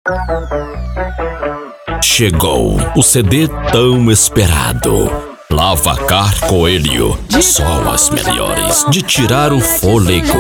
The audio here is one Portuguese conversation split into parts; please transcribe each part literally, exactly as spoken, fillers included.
Chegou o C D tão esperado. Lavacar Coelho, só as melhores de tirar o fôlego.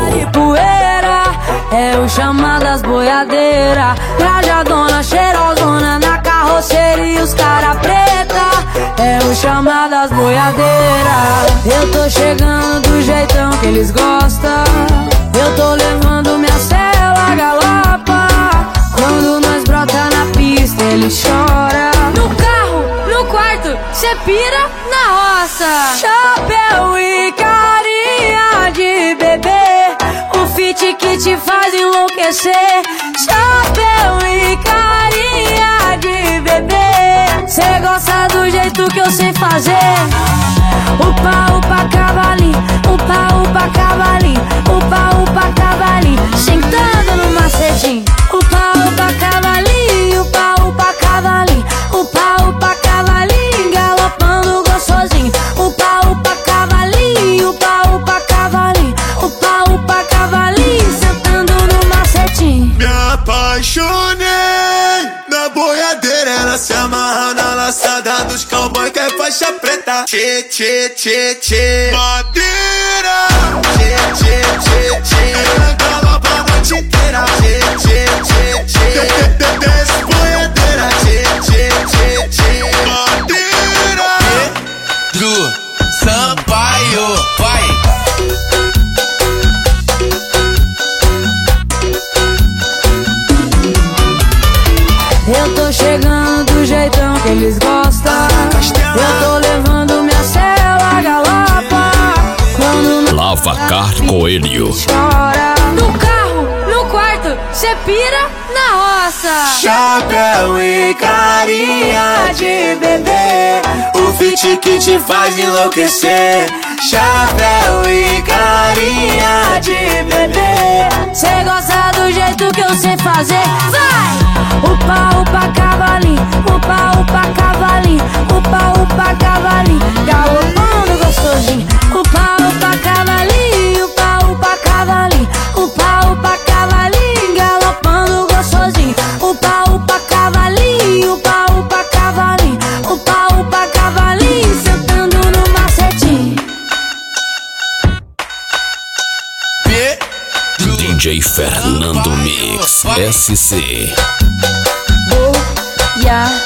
É o chamadas boiadeira, trajadona cheirosona na carroceria, os cara preta. É o chamadas boiadeira. Eu tô chegando do jeitão que eles gostam. Eu tô levando minha cela galopa. Quando nós brota na pista ele chora. No carro, no quarto, cê pira na roça. Chapéu e carinha de bebê, o fit que te faz enlouquecer. Chapéu e carinha de bebê, cê gosta do jeito que eu sei fazer. Upa, upa, cavalinho, upa, upa, cavalinho, upa, upa, cavalinho, sentando no macetinho. Upa, upa, cavalinho, upa, upa, cavalinho, upa, upa, cavalinho, galopando gostosinho. Upa, upa, cavalinho, upa, upa, cavalinho, upa, upa, cavalinho, sentando no macetinho. Me apaixonei na boiadeira, ela se amarra na laçada dos cowboy que é faixa preta. Tchê, tchê, tchê, tchê, madeira. Tchê, tchê, tchê, tchê, ela galopa a noite inteira. Tchê, tchê, tchê, tchê, desce boiadeira. Tchê, tchê, tchê, tchê, madeira. Pedro Sampaio, vai. Eu tô chegando do jeitão que eles gostam. Eu tô levando minha cela galopa. Quando Lavacar Coelho. chora. No carro, no quarto, cê pira na roça. Chapéu e carinha de bebê, o fit que te faz enlouquecer. Chapéu e carinha de bebê, Cê gosta do jeito que eu sei fazer. Vai! Upa, upa, cavalinho, upa, upa, cavalinho, upa, upa, cavalinho, galopando gostosinho. Upa, upa, cavalinho, upa, upa, cavalinho, upa, upa, cavalinho, galopando gostosinho. Upa, upa, cavalinho, upa, upa, cavalinho, upa, upa, cavalinho, sentando no macetinho. Pedro D J Fernando Mix S C. Oh, yeah.